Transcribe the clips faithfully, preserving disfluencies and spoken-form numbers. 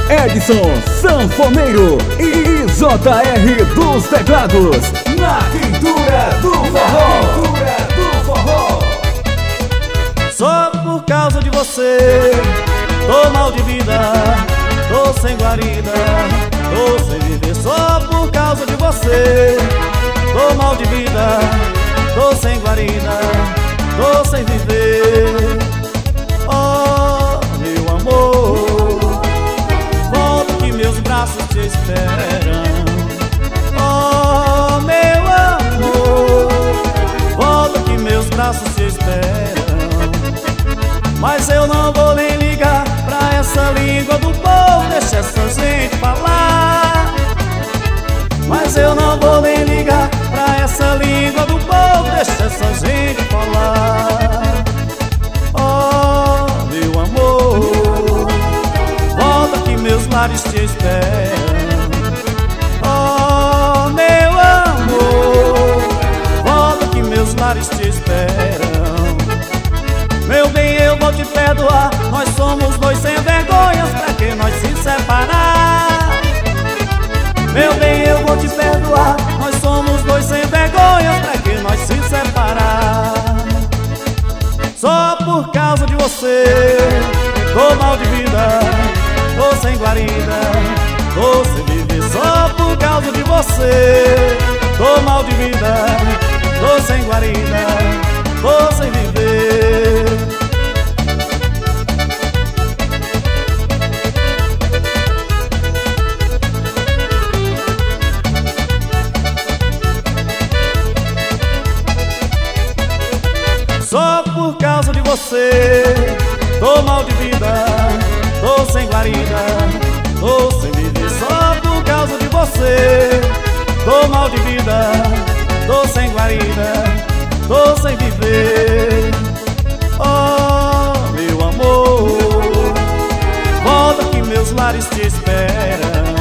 Edson Sanfoneiro e J R dos teclados, na pintura do forró. do forró. Só por causa de você, tô mal de vida, tô sem guarida, tô sem viver. Só por causa de você, tô mal de vida, tô sem guarida, tô sem viver. Oh, meu amor, volta que meus braços te esperam. Oh, meu amor, volta que meus braços te esperam. Mas eu não vou nem ligar pra essa língua do povo, deixa essa gente falar. Mas eu não vou nem ligar pra essa língua do povo, deixa essa gente falar. Oh, meu amor, volta que meus lares te esperam. Oh, meu amor, volta que meus lares te esperam. Meu bem, eu vou te perdoar, nós somos dois sem vergonhas, pra que nós se separar? Meu bem, eu vou te perdoar, nós somos dois sem vergonhas, pra que nós se separar? Só por causa de você, tô mal de vida, tô sem guarida, tô sem viver. Só por causa de você, tô mal de vida, tô sem guarida, tô sem viver. Só por causa de você, tô mal de vida, tô sem guarida, tô sem viver. Só por causa de você, tô mal de vida, tô sem guarida, tô sem viver. Oh, meu amor, volta que meus lares te esperam.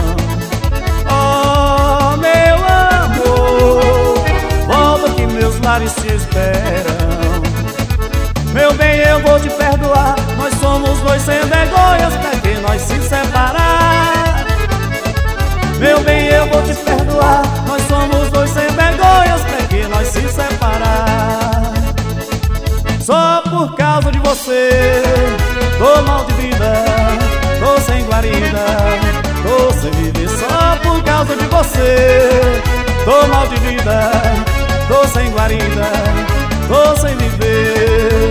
Oh, meu amor, volta que meus lares te esperam. Meu bem, eu vou te perdoar, nós somos dois sem vergonhas, pra que nós se separar? Meu bem, eu vou te perdoar, nós somos dois sem vergonhas, pra que nós se separar? Só por causa de você, tô mal de vida, tô sem guarida, tô sem viver. Só por causa de você, tô mal de vida, tô sem guarida, tô sem viver.